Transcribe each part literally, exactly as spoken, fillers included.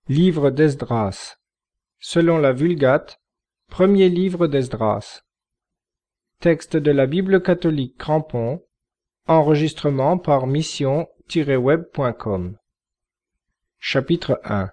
Livre d'Esdras. Selon la Vulgate, premier livre d'Esdras. Texte de la Bible catholique Crampon. Enregistrement par mission tiret web point com. Chapitre un.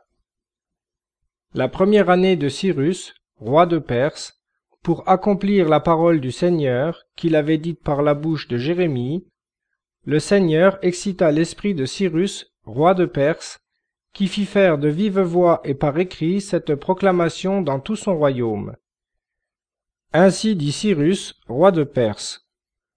La première année de Cyrus, roi de Perse, pour accomplir la parole du Seigneur qu'il avait dite par la bouche de Jérémie, le Seigneur excita l'esprit de Cyrus, roi de Perse, qui fit faire de vive voix et par écrit cette proclamation dans tout son royaume. Ainsi dit Cyrus, roi de Perse.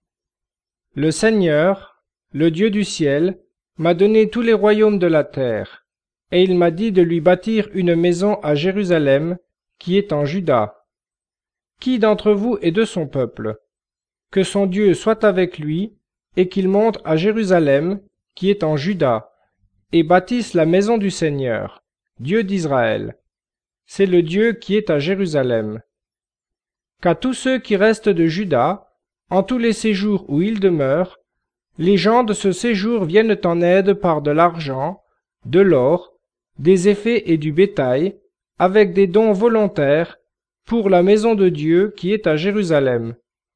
Le Seigneur, le Dieu du ciel, m'a donné tous les royaumes de la terre, et il m'a dit de lui bâtir une maison à Jérusalem, qui est en Juda. Qui d'entre vous est de son peuple? Que son Dieu soit avec lui, et qu'il monte à Jérusalem, qui est en Juda, et bâtisse la maison du Seigneur, Dieu d'Israël. C'est le Dieu qui est à Jérusalem. Qu'à tous ceux qui restent de Juda, en tous les séjours où ils demeurent, les gens de ce séjour viennent en aide par de l'argent, de l'or, des effets et du bétail, avec des dons volontaires, pour la maison de Dieu qui est à Jérusalem.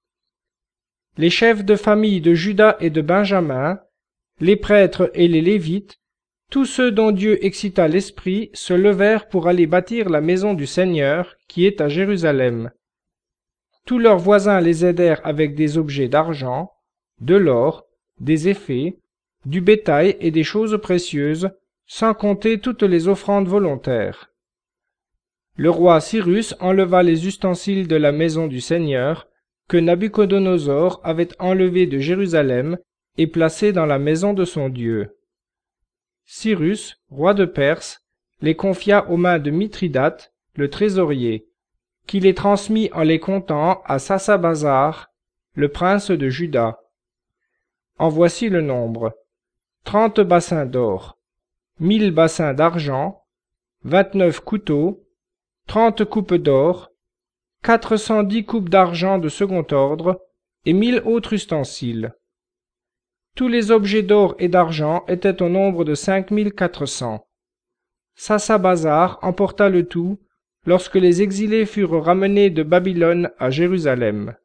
Les chefs de famille de Juda et de Benjamin, les prêtres et les Lévites, tous ceux dont Dieu excita l'esprit se levèrent pour aller bâtir la maison du Seigneur qui est à Jérusalem. Tous leurs voisins les aidèrent avec des objets d'argent, de l'or, des effets, du bétail et des choses précieuses, sans compter toutes les offrandes volontaires. Le roi Cyrus enleva les ustensiles de la maison du Seigneur que Nabuchodonosor avait enlevés de Jérusalem et placés dans la maison de son Dieu. Cyrus, roi de Perse, les confia aux mains de Mithridate, le trésorier, qui les transmit en les comptant à Sassabazar, le prince de Juda. En voici le nombre: trente bassins d'or, mille bassins d'argent, vingt-neuf couteaux, trente coupes d'or, quatre cent dix coupes d'argent de second ordre, et mille autres ustensiles. Tous les objets d'or et d'argent étaient au nombre de cinq mille quatre cents. Sassabazar emporta le tout lorsque les exilés furent ramenés de Babylone à Jérusalem.